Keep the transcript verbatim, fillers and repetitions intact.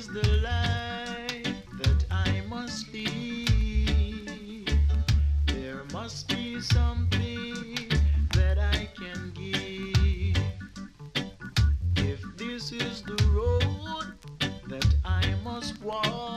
is the life that I must lead. There must be something that I can give. If this is the road that I must walk,